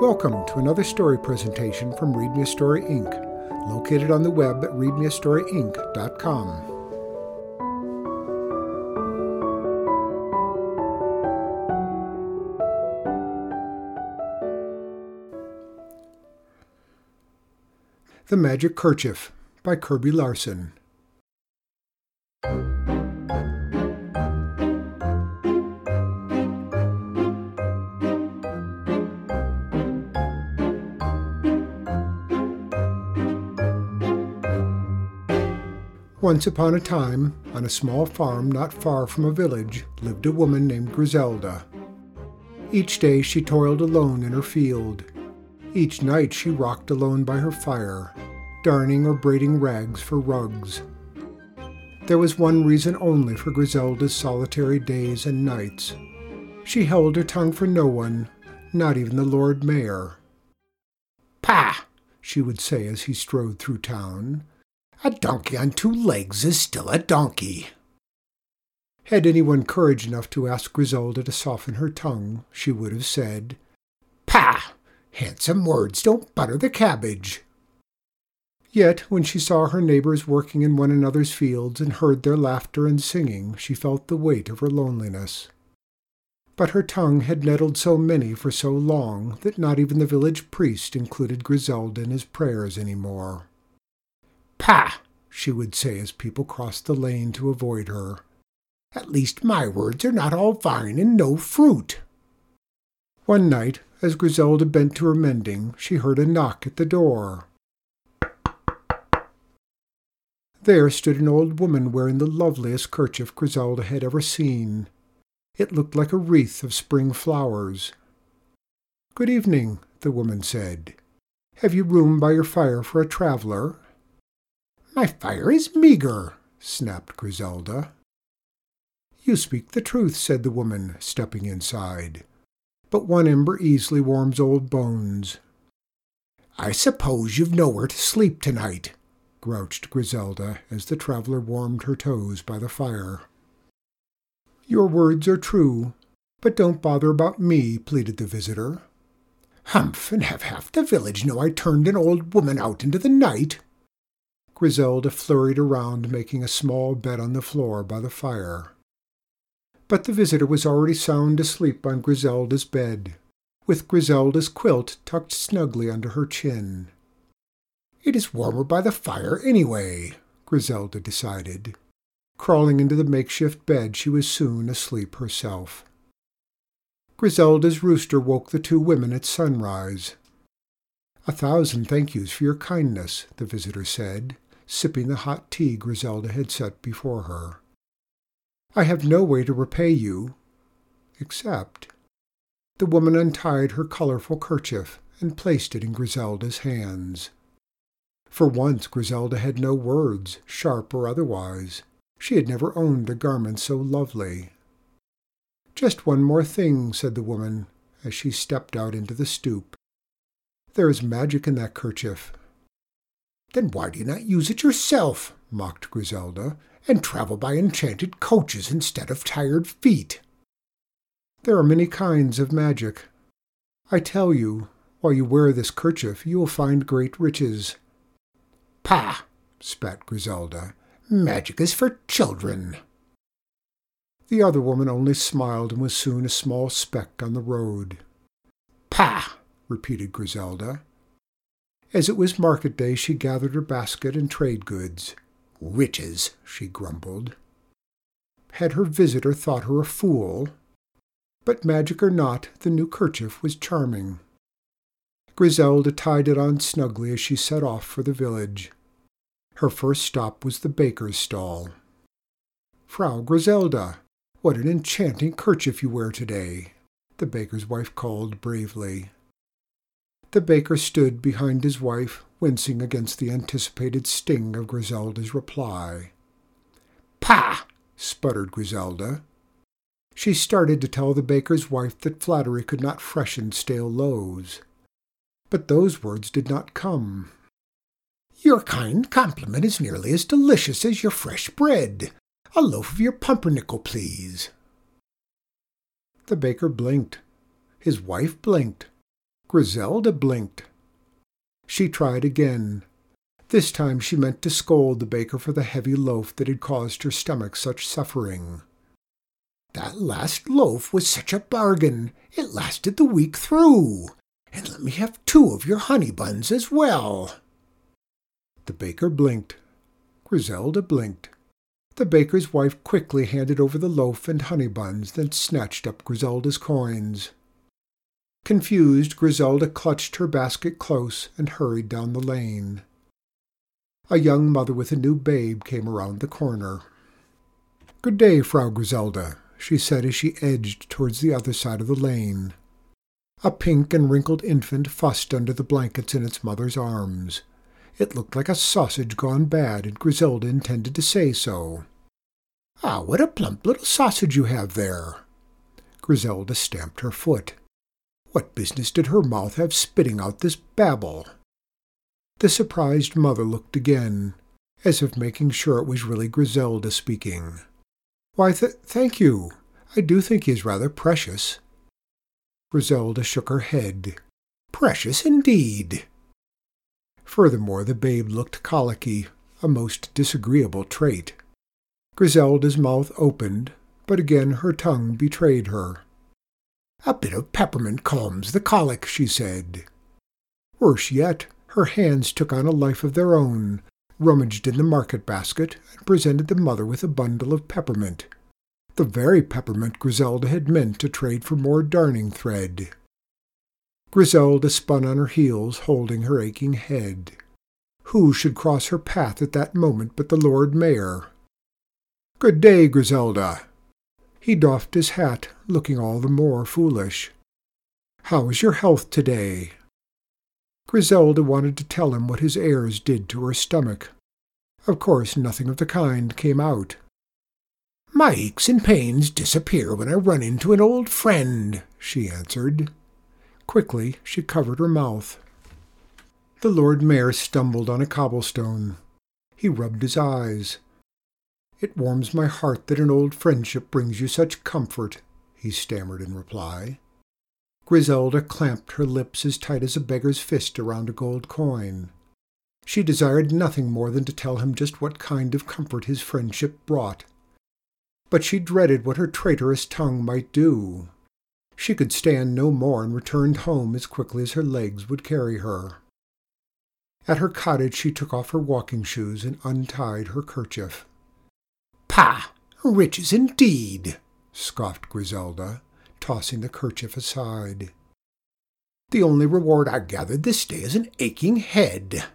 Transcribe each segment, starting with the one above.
Welcome to another story presentation from Read Me a Story Inc., located on the web at readmeastoryinc.com. The Magic Kerchief by Kirby Larson. Once upon a time, on a small farm not far from a village, lived a woman named Griselda. Each day she toiled alone in her field. Each night she rocked alone by her fire, darning or braiding rags for rugs. There was one reason only for Griselda's solitary days and nights. She held her tongue for no one, not even the Lord Mayor. "Pah!" she would say as he strode through town. "A donkey on two legs is still a donkey." Had anyone courage enough to ask Griselda to soften her tongue, she would have said, "Pah! Handsome words don't butter the cabbage." Yet, when she saw her neighbors working in one another's fields and heard their laughter and singing, she felt the weight of her loneliness. But her tongue had nettled so many for so long that not even the village priest included Griselda in his prayers any more. "Pah!" she would say as people crossed the lane to avoid her. "At least my words are not all vine and no fruit." One night, as Griselda bent to her mending, she heard a knock at the door. There stood an old woman wearing the loveliest kerchief Griselda had ever seen. It looked like a wreath of spring flowers. "Good evening," the woman said. "Have you room by your fire for a traveler?" "My fire is meager," snapped Griselda. "You speak the truth," said the woman, stepping inside. "But one ember easily warms old bones." "I suppose you've nowhere to sleep tonight," grouched Griselda as the traveler warmed her toes by the fire. "Your words are true, but don't bother about me," pleaded the visitor. "Humph, and have half the village know I turned an old woman out into the night?" Griselda flurried around, making a small bed on the floor by the fire. But the visitor was already sound asleep on Griselda's bed, with Griselda's quilt tucked snugly under her chin. "It is warmer by the fire anyway," Griselda decided. Crawling into the makeshift bed, she was soon asleep herself. Griselda's rooster woke the two women at sunrise. "1,000 thank yous for your kindness," the visitor said, sipping the hot tea Griselda had set before her. "I have no way to repay you, except—" The woman untied her colorful kerchief and placed it in Griselda's hands. For once Griselda had no words, sharp or otherwise. She had never owned a garment so lovely. "Just one more thing," said the woman, as she stepped out into the stoop. "There is magic in that kerchief." "Then why do you not use it yourself," mocked Griselda, "and travel by enchanted coaches instead of tired feet?" "There are many kinds of magic. I tell you, while you wear this kerchief, you will find great riches." "Pah!" spat Griselda. "Magic is for children." The other woman only smiled and was soon a small speck on the road. "Pah!" repeated Griselda. As it was market day, she gathered her basket and trade goods. "Riches," she grumbled. Had her visitor thought her a fool? But magic or not, the new kerchief was charming. Griselda tied it on snugly as she set off for the village. Her first stop was the baker's stall. "Frau Griselda, what an enchanting kerchief you wear today," the baker's wife called bravely. The baker stood behind his wife, wincing against the anticipated sting of Griselda's reply. "Pah!" sputtered Griselda. She started to tell the baker's wife that flattery could not freshen stale loaves. But those words did not come. "Your kind compliment is nearly as delicious as your fresh bread. A loaf of your pumpernickel, please." The baker blinked. His wife blinked. Griselda blinked. She tried again. This time she meant to scold the baker for the heavy loaf that had caused her stomach such suffering. "That last loaf was such a bargain. It lasted the week through. And let me have 2 of your honey buns as well." The baker blinked. Griselda blinked. The baker's wife quickly handed over the loaf and honey buns, then snatched up Griselda's coins. Confused, Griselda clutched her basket close and hurried down the lane. A young mother with a new babe came around the corner. "Good day, Frau Griselda," she said as she edged towards the other side of the lane. A pink and wrinkled infant fussed under the blankets in its mother's arms. It looked like a sausage gone bad, and Griselda intended to say so. "Ah, what a plump little sausage you have there!" Griselda stamped her foot. What business did her mouth have spitting out this babble? The surprised mother looked again, as if making sure it was really Griselda speaking. "Why, thank you. I do think he is rather precious." Griselda shook her head. "Precious indeed." Furthermore, the babe looked colicky, a most disagreeable trait. Griselda's mouth opened, but again her tongue betrayed her. "A bit of peppermint calms the colic," she said. Worse yet, her hands took on a life of their own, rummaged in the market basket, and presented the mother with a bundle of peppermint. The very peppermint Griselda had meant to trade for more darning thread. Griselda spun on her heels, holding her aching head. Who should cross her path at that moment but the Lord Mayor? "Good day, Griselda." He doffed his hat, looking all the more foolish. "How is your health today?" Griselda wanted to tell him what his airs did to her stomach. Of course, nothing of the kind came out. "My aches and pains disappear when I run into an old friend," she answered. Quickly, she covered her mouth. The Lord Mayor stumbled on a cobblestone. He rubbed his eyes. "It warms my heart that an old friendship brings you such comfort," he stammered in reply. Griselda clamped her lips as tight as a beggar's fist around a gold coin. She desired nothing more than to tell him just what kind of comfort his friendship brought. But she dreaded what her traitorous tongue might do. She could stand no more and returned home as quickly as her legs would carry her. At her cottage she took off her walking shoes and untied her kerchief. "Pah! Riches indeed!" scoffed Griselda, tossing the kerchief aside. "The only reward I gathered this day is an aching head."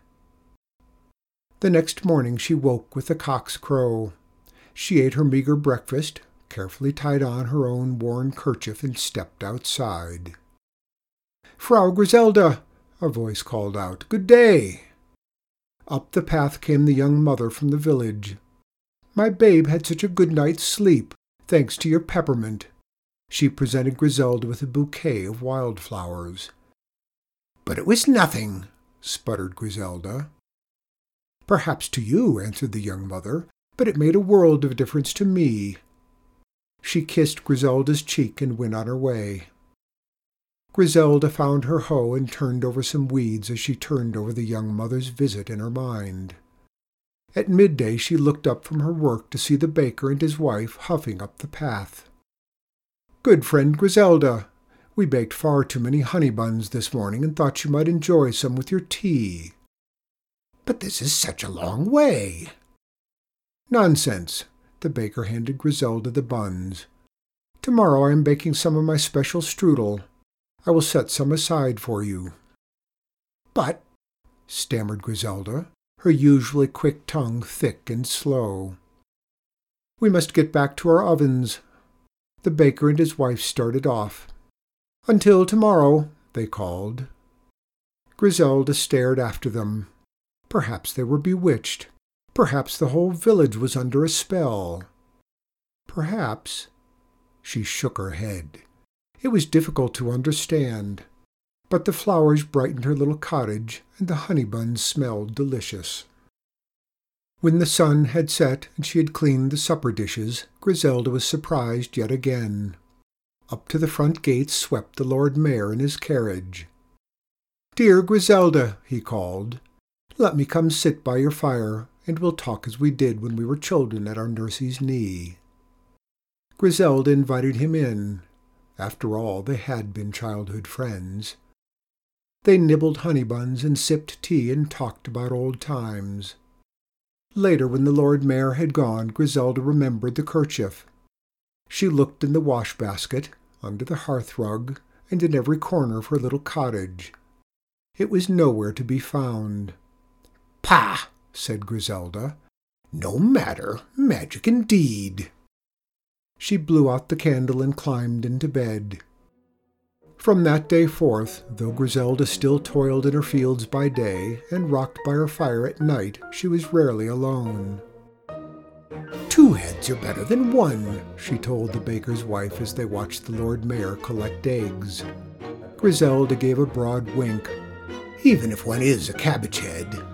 The next morning she woke with the cock's crow. She ate her meagre breakfast, carefully tied on her own worn kerchief, and stepped outside. "Frau Griselda," a voice called out, "good day." Up the path came the young mother from the village. "My babe had such a good night's sleep, thanks to your peppermint." She presented Griselda with a bouquet of wildflowers. "But it was nothing," sputtered Griselda. "Perhaps to you," answered the young mother, "but it made a world of difference to me." She kissed Griselda's cheek and went on her way. Griselda found her hoe and turned over some weeds as she turned over the young mother's visit in her mind. At midday she looked up from her work to see the baker and his wife huffing up the path. "Good friend Griselda, we baked far too many honey buns this morning and thought you might enjoy some with your tea." "But this is such a long way." "Nonsense." The baker handed Griselda the buns. "Tomorrow I am baking some of my special strudel. I will set some aside for you." "But," stammered Griselda, her usually quick tongue thick and slow. "We must get back to our ovens." The baker and his wife started off. "Until tomorrow," they called. Griselda stared after them. Perhaps they were bewitched. Perhaps the whole village was under a spell. Perhaps... She shook her head. It was difficult to understand, but the flowers brightened her little cottage, and the honey buns smelled delicious. When the sun had set and she had cleaned the supper dishes, Griselda was surprised yet again. Up to the front gates swept the Lord Mayor in his carriage. "Dear Griselda," he called, "let me come sit by your fire, and we'll talk as we did when we were children at our nurse's knee." Griselda invited him in. After all, they had been childhood friends. They nibbled honey buns and sipped tea and talked about old times. Later, when the Lord Mayor had gone, Griselda remembered the kerchief. She looked in the wash-basket, under the hearth-rug, and in every corner of her little cottage. It was nowhere to be found. "Pah!" said Griselda. "No matter. Magic indeed." She blew out the candle and climbed into bed. From that day forth, though Griselda still toiled in her fields by day and rocked by her fire at night, she was rarely alone. "Two heads are better than one," she told the baker's wife as they watched the Lord Mayor collect eggs. Griselda gave a broad wink. "Even if one is a cabbage head."